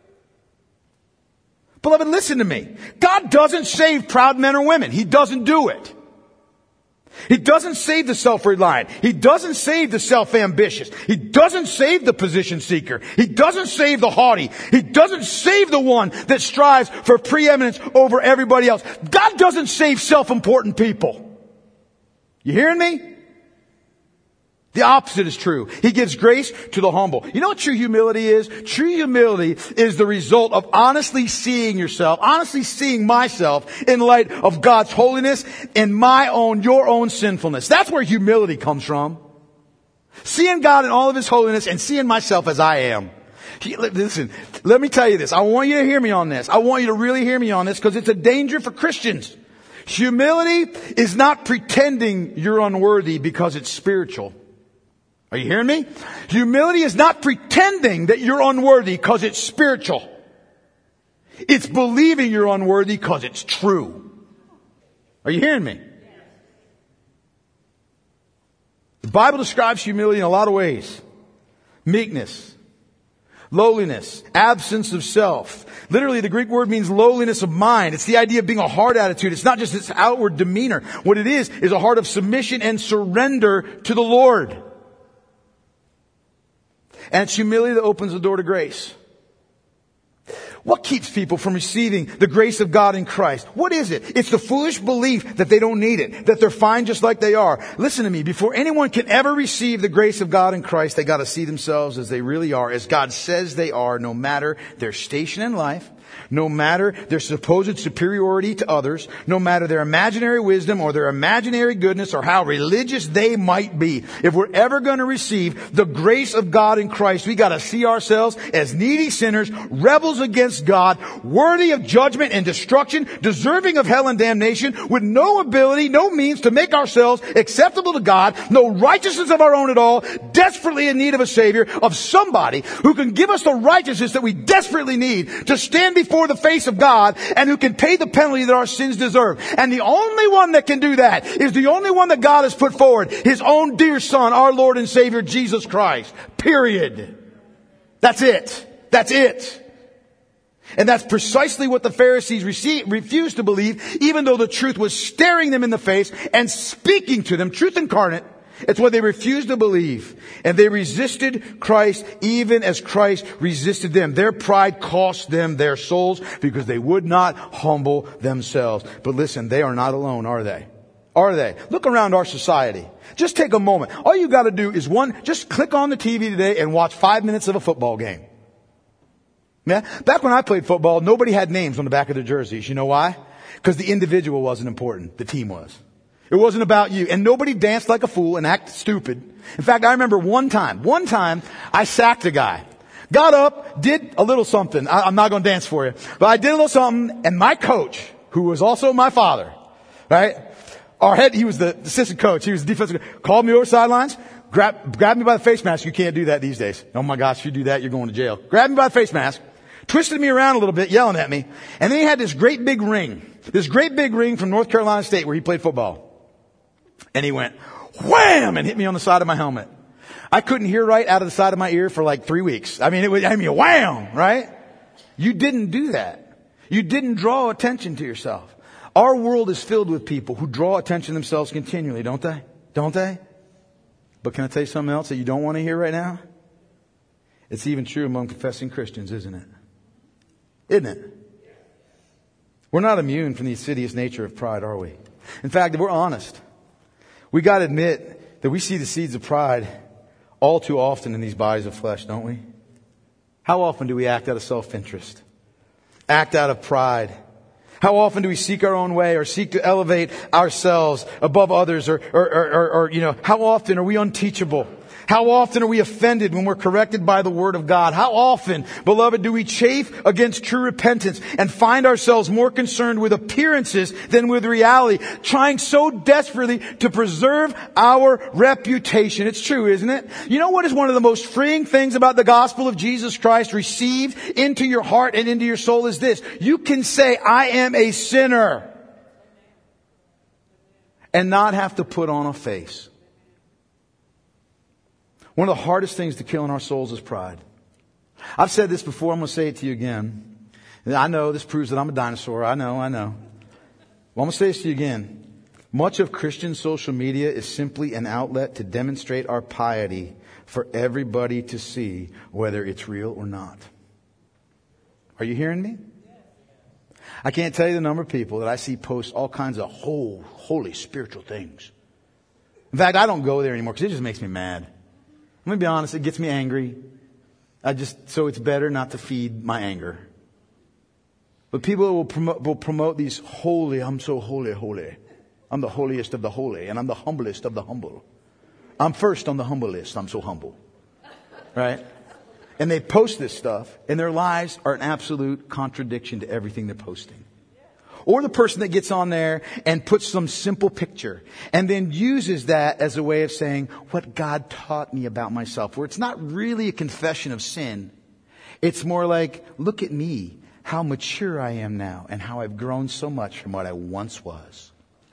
Speaker 1: Beloved, listen to me. God doesn't save proud men or women. He doesn't do it. He doesn't save the self-reliant. He doesn't save the self-ambitious. He doesn't save the position seeker. He doesn't save the haughty. He doesn't save the one that strives for preeminence over everybody else. God doesn't save self-important people. You hearing me? The opposite is true. He gives grace to the humble. You know what true humility is? True humility is the result of honestly seeing yourself, honestly seeing myself in light of God's holiness and my own, your own sinfulness. That's where humility comes from. Seeing God in all of His holiness and seeing myself as I am. Listen, let me tell you this. I want you to hear me on this. I want you to really hear me on this because it's a danger for Christians. Humility is not pretending you're unworthy because it's spiritual. Are you hearing me? Humility is not pretending that you're unworthy because it's spiritual. It's believing you're unworthy because it's true. Are you hearing me? The Bible describes humility in a lot of ways. Meekness, lowliness, absence of self. Literally, the Greek word means lowliness of mind. It's the idea of being a heart attitude. It's not just its outward demeanor. What it is, is a heart of submission and surrender to the Lord. And it's humility that opens the door to grace. What keeps people from receiving the grace of God in Christ? What is it? It's the foolish belief that they don't need it, that they're fine just like they are. Listen to me. Before anyone can ever receive the grace of God in Christ, they got to see themselves as they really are, as God says they are, no matter their station in life, no matter their supposed superiority to others, no matter their imaginary wisdom or their imaginary goodness or how religious they might be. If we're ever going to receive the grace of God in Christ, we got to see ourselves as needy sinners, rebels against God, worthy of judgment and destruction, deserving of hell and damnation, with no ability, no means to make ourselves acceptable to God, no righteousness of our own at all, desperately in need of a Savior, of somebody who can give us the righteousness that we desperately need to stand before the face of God, and who can pay the penalty that our sins deserve. And the only one that can do that is the only one that God has put forward, His own dear Son, our Lord and Savior, Jesus Christ. Period. That's it. That's it. And that's precisely what the Pharisees received, refused to believe, even though the truth was staring them in the face and speaking to them, truth incarnate. It's what they refused to believe. And they resisted Christ even as Christ resisted them. Their pride cost them their souls because they would not humble themselves. But listen, they are not alone, are they? Are they? Look around our society. Just take a moment. All you got to do is one, just click on the T V today and watch five minutes of a football game. Yeah? Back when I played football, nobody had names on the back of their jerseys. You know why? Because the individual wasn't important. The team was. It wasn't about you. And nobody danced like a fool and acted stupid. In fact, I remember one time, one time I sacked a guy. Got up, did a little something. I, I'm not going to dance for you. But I did a little something, and my coach, who was also my father, right? Our head, he was the assistant coach. He was the defensive coach. Called me over the sidelines, grabbed, grabbed me by the face mask. You can't do that these days. Oh my gosh, if you do that, you're going to jail. Grabbed me by the face mask, twisted me around a little bit, yelling at me. And then he had this great big ring. This great big ring from North Carolina State where he played football. And he went, wham, and hit me on the side of my helmet. I couldn't hear right out of the side of my ear for like three weeks. I mean, it was, I mean, wham, right? You didn't do that. You didn't draw attention to yourself. Our world is filled with people who draw attention to themselves continually, don't they? Don't they? But can I tell you something else that you don't want to hear right now? It's even true among confessing Christians, isn't it? Isn't it? We're not immune from the insidious nature of pride, are we? In fact, if we're honest, we got to admit that we see the seeds of pride all too often in these bodies of flesh, don't we? How often do we act out of self-interest? Act out of pride? How often do we seek our own way or seek to elevate ourselves above others? Or, or, or, or, or you know, how often are we unteachable? How often are we offended when we're corrected by the Word of God? How often, beloved, do we chafe against true repentance and find ourselves more concerned with appearances than with reality, trying so desperately to preserve our reputation? It's true, isn't it? You know what is one of the most freeing things about the gospel of Jesus Christ received into your heart and into your soul is this. You can say, I am a sinner, and not have to put on a face. One of the hardest things to kill in our souls is pride. I've said this before. I'm going to say it to you again. And I know this proves that I'm a dinosaur. I know, I know. Well, I'm going to say this to you again. Much of Christian social media is simply an outlet to demonstrate our piety for everybody to see, whether it's real or not. Are you hearing me? I can't tell you the number of people that I see post all kinds of whole, holy spiritual things. In fact, I don't go there anymore because it just makes me mad. I'm going to be honest, it gets me angry. I just, so it's better not to feed my anger. But people will promote, will promote these holy, I'm so holy, holy. I'm the holiest of the holy, and I'm the humblest of the humble. I'm first on the humble list. I'm so humble. Right? And they post this stuff, and their lives are an absolute contradiction to everything they're posting. Or the person that gets on there and puts some simple picture and then uses that as a way of saying what God taught me about myself, where it's not really a confession of sin. It's more like, look at me, how mature I am now and how I've grown so much from what I once was.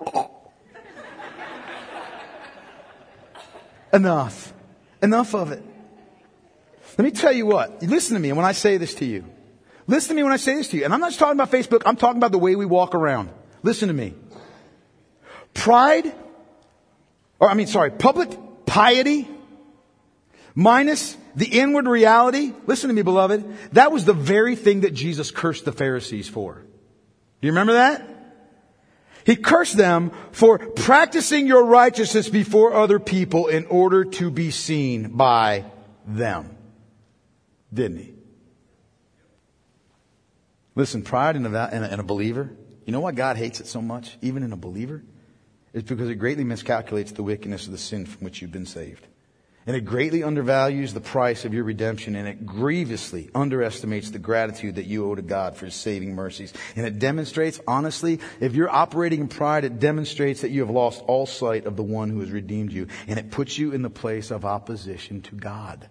Speaker 1: Enough. Enough of it. Let me tell you what. Listen to me when I say this to you. Listen to me when I say this to you. And I'm not just talking about Facebook. I'm talking about the way we walk around. Listen to me. Pride, or I mean, sorry, public piety minus the inward reality. Listen to me, beloved. That was the very thing that Jesus cursed the Pharisees for. Do you remember that? He cursed them for practicing your righteousness before other people in order to be seen by them. Didn't he? Listen, pride in a, in a, in a believer, you know why God hates it so much, even in a believer? It's because it greatly miscalculates the wickedness of the sin from which you've been saved. And it greatly undervalues the price of your redemption, and it grievously underestimates the gratitude that you owe to God for His saving mercies. And it demonstrates, honestly, if you're operating in pride, it demonstrates that you have lost all sight of the one who has redeemed you. And it puts you in the place of opposition to God,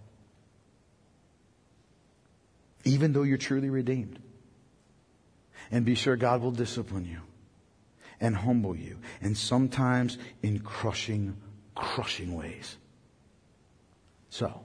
Speaker 1: even though you're truly redeemed. And be sure God will discipline you and humble you, and sometimes in crushing, crushing ways. So,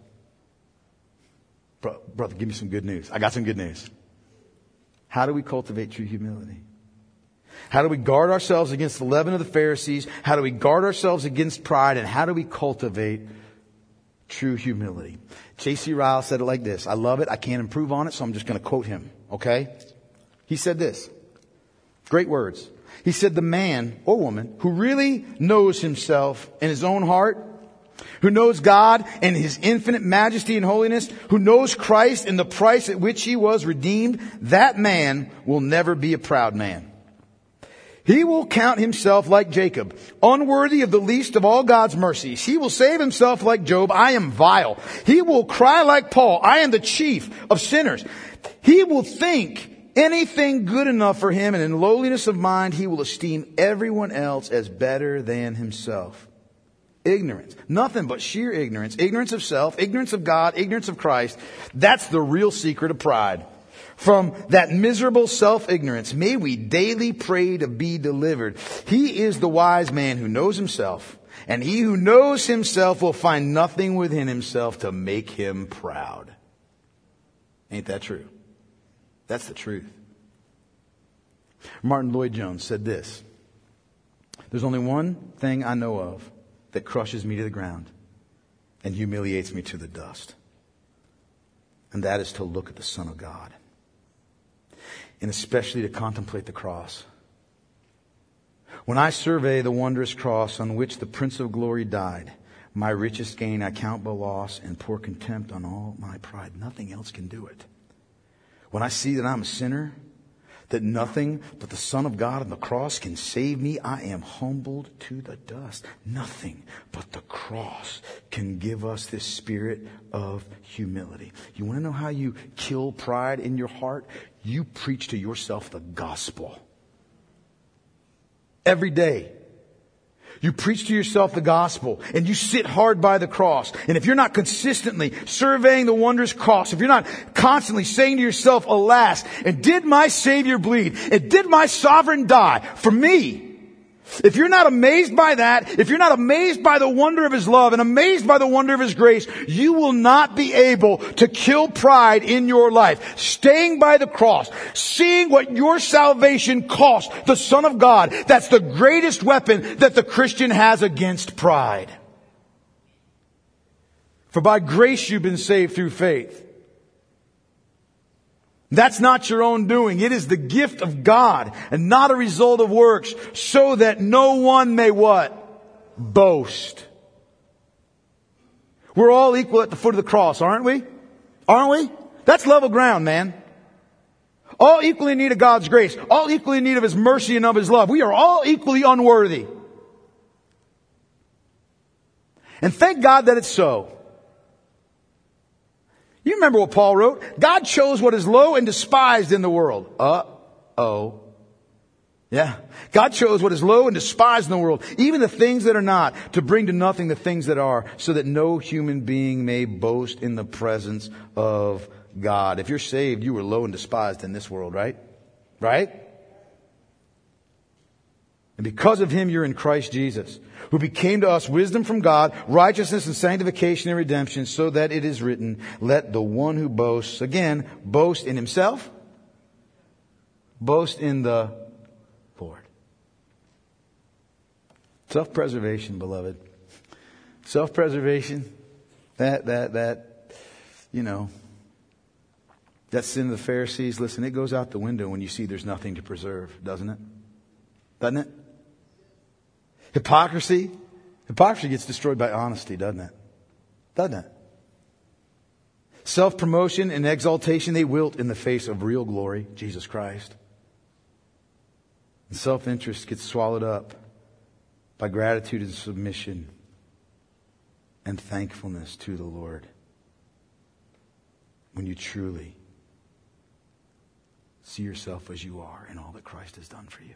Speaker 1: bro, brother, give me some good news. I got some good news. How do we cultivate true humility? How do we guard ourselves against the leaven of the Pharisees? How do we guard ourselves against pride? And how do we cultivate true humility? J C Ryle said it like this. I love it. I can't improve on it, so I'm just going to quote him. Okay? He said this. Great words. He said, the man or woman who really knows himself in his own heart, who knows God and His infinite majesty and holiness, who knows Christ and the price at which He was redeemed, that man will never be a proud man. He will count himself like Jacob, unworthy of the least of all God's mercies. He will save himself like Job, I am vile. He will cry like Paul, I am the chief of sinners. He will think anything good enough for him, and in lowliness of mind he will esteem everyone else as better than himself. Ignorance. Nothing but sheer ignorance. Ignorance of self, ignorance of God, ignorance of Christ. That's the real secret of pride. From that miserable self-ignorance, may we daily pray to be delivered. He is the wise man who knows himself, and he who knows himself will find nothing within himself to make him proud. Ain't that true? That's the truth. Martin Lloyd-Jones said this. There's only one thing I know of that crushes me to the ground and humiliates me to the dust. And that is to look at the Son of God. And especially to contemplate the cross. When I survey the wondrous cross on which the Prince of Glory died, my richest gain I count but loss and pour contempt on all my pride. Nothing else can do it. When I see that I'm a sinner, that nothing but the Son of God on the cross can save me, I am humbled to the dust. Nothing but the cross can give us this spirit of humility. You want to know how you kill pride in your heart? You preach to yourself the gospel. Every day. You preach to yourself the gospel, and you sit hard by the cross. And if you're not consistently surveying the wondrous cross, if you're not constantly saying to yourself, alas, and did my Savior bleed? And did my sovereign die for me? If you're not amazed by that, if you're not amazed by the wonder of His love and amazed by the wonder of His grace, you will not be able to kill pride in your life. Staying by the cross, seeing what your salvation cost the Son of God, that's the greatest weapon that the Christian has against pride. For by grace you've been saved through faith. That's not your own doing. It is the gift of God and not a result of works, so that no one may what? Boast. We're all equal at the foot of the cross, aren't we? Aren't we? That's level ground, man. All equally in need of God's grace. All equally in need of His mercy and of His love. We are all equally unworthy. And thank God that it's so. You remember what Paul wrote? God chose what is low and despised in the world. Uh-oh. Yeah. God chose what is low and despised in the world, even the things that are not, to bring to nothing the things that are, so that no human being may boast in the presence of God. If you're saved, you were low and despised in this world, right? Right? And because of Him, you're in Christ Jesus, who became to us wisdom from God, righteousness and sanctification and redemption, so that it is written, let the one who boasts, again, boast in himself, boast in the Lord. Self-preservation, beloved. Self-preservation, that, that, that, you know, that sin of the Pharisees, listen, it goes out the window when you see there's nothing to preserve, doesn't it? Doesn't it? Hypocrisy. Hypocrisy gets destroyed by honesty, doesn't it? Doesn't it? Self-promotion and exaltation, they wilt in the face of real glory, Jesus Christ. And self-interest gets swallowed up by gratitude and submission and thankfulness to the Lord. When you truly see yourself as you are and all that Christ has done for you.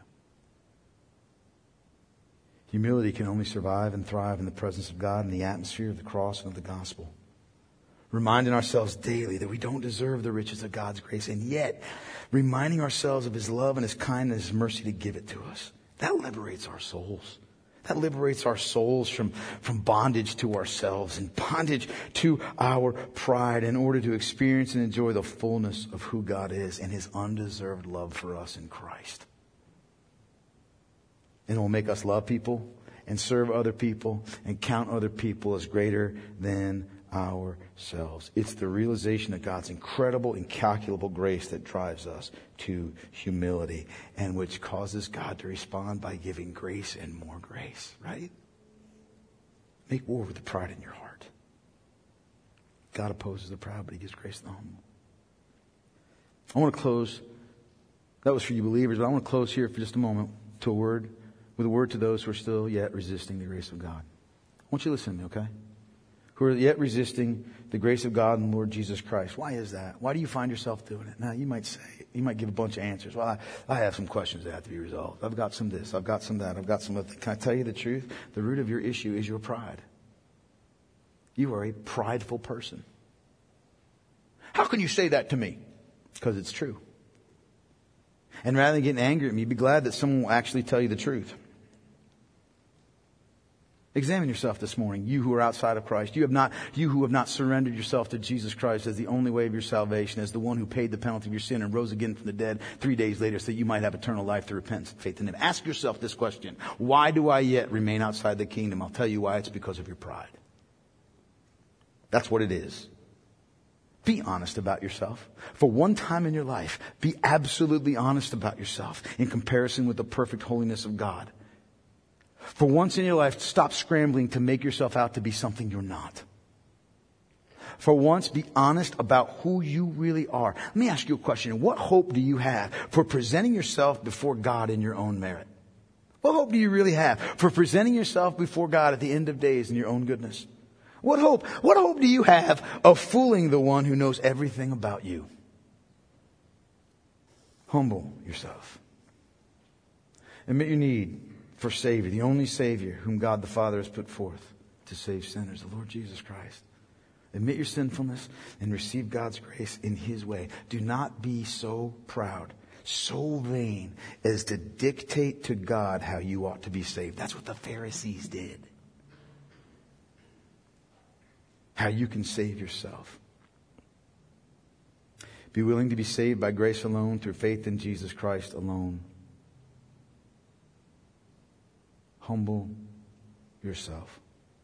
Speaker 1: Humility can only survive and thrive in the presence of God in the atmosphere of the cross and of the gospel. Reminding ourselves daily that we don't deserve the riches of God's grace, and yet reminding ourselves of His love and His kindness, His mercy to give it to us. That liberates our souls. That liberates our souls from, from bondage to ourselves and bondage to our pride in order to experience and enjoy the fullness of who God is and His undeserved love for us in Christ. And it will make us love people and serve other people and count other people as greater than ourselves. It's the realization of God's incredible, incalculable grace that drives us to humility and which causes God to respond by giving grace and more grace, right? Make war with the pride in your heart. God opposes the proud, but He gives grace to the humble. I want to close. That was for you believers, but I want to close here for just a moment to a word, with a word to those who are still yet resisting the grace of God. I want you to listen to me, okay? Who are yet resisting the grace of God and Lord Jesus Christ. Why is that? Why do you find yourself doing it? Now, you might say, you might give a bunch of answers. Well, I, I have some questions that have to be resolved. I've got some this, I've got some that, I've got some other. Can I tell you the truth? The root of your issue is your pride. You are a prideful person. How can you say that to me? Because it's true. And rather than getting angry at me, be glad that someone will actually tell you the truth. Examine yourself this morning, you who are outside of Christ. You have not, you who have not surrendered yourself to Jesus Christ as the only way of your salvation, as the one who paid the penalty of your sin and rose again from the dead three days later so that you might have eternal life through repentance and faith in Him. Ask yourself this question. Why do I yet remain outside the kingdom? I'll tell you why. It's because of your pride. That's what it is. Be honest about yourself. For one time in your life, be absolutely honest about yourself in comparison with the perfect holiness of God. For once in your life, stop scrambling to make yourself out to be something you're not. For once, be honest about who you really are. Let me ask you a question. What hope do you have for presenting yourself before God in your own merit? What hope do you really have for presenting yourself before God at the end of days in your own goodness? What hope, what hope do you have of fooling the one who knows everything about you? Humble yourself. Admit your need for Savior, the only Savior whom God the Father has put forth to save sinners, the Lord Jesus Christ. Admit your sinfulness and receive God's grace in His way. Do not be so proud, so vain as to dictate to God how you ought to be saved. That's what the Pharisees did. How you can save yourself. Be willing to be saved by grace alone, through faith in Jesus Christ alone. Humble yourself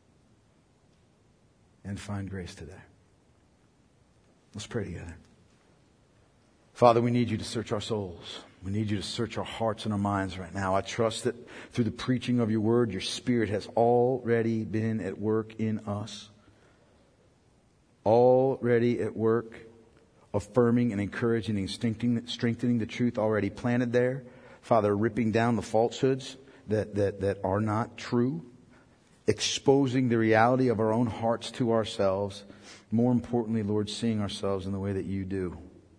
Speaker 1: and find grace today. Let's pray together. Father, we need You to search our souls. We need You to search our hearts and our minds right now. I trust that through the preaching of Your word, Your Spirit has already been at work in us. Already at work, affirming and encouraging and strengthening the truth already planted there. Father, ripping down the falsehoods that, that, that are not true. Exposing the reality of our own hearts to ourselves. More importantly, Lord, seeing ourselves in the way that You do.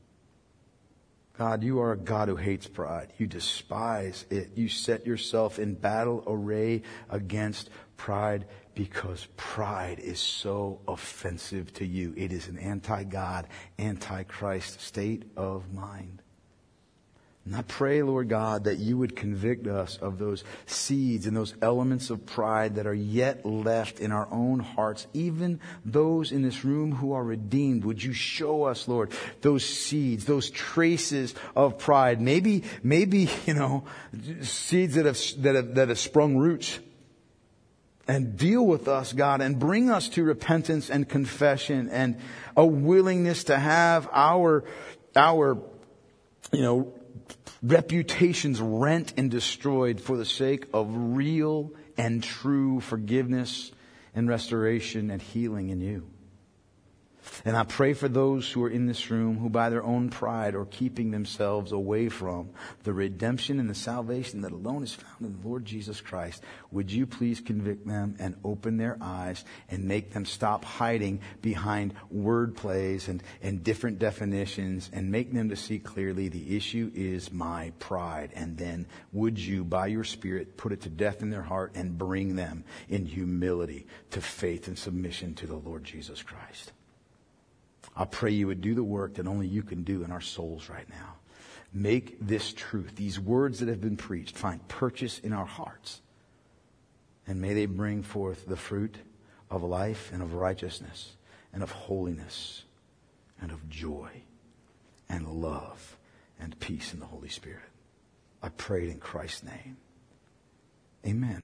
Speaker 1: God, You are a God who hates pride. You despise it. You set Yourself in battle array against pride because pride is so offensive to You. It is an anti-God, anti-Christ state of mind. And I pray, Lord God, that You would convict us of those seeds and those elements of pride that are yet left in our own hearts. Even those in this room who are redeemed, would You show us, Lord, those seeds, those traces of pride. Maybe, maybe, you know, seeds that have, that have, that have sprung roots. And deal with us, God, and bring us to repentance and confession and a willingness to have our, our, you know, reputations rent and destroyed for the sake of real and true forgiveness and restoration and healing in You. And I pray for those who are in this room who by their own pride are keeping themselves away from the redemption and the salvation that alone is found in the Lord Jesus Christ. Would you please convict them and open their eyes and make them stop hiding behind word plays and, and different definitions, and make them to see clearly the issue is my pride. And then would you, by your Spirit, put it to death in their heart and bring them in humility to faith and submission to the Lord Jesus Christ. I pray you would do the work that only you can do in our souls right now. Make this truth, these words that have been preached, find purchase in our hearts. And may they bring forth the fruit of life and of righteousness and of holiness and of joy and love and peace in the Holy Spirit. I pray it in Christ's name. Amen.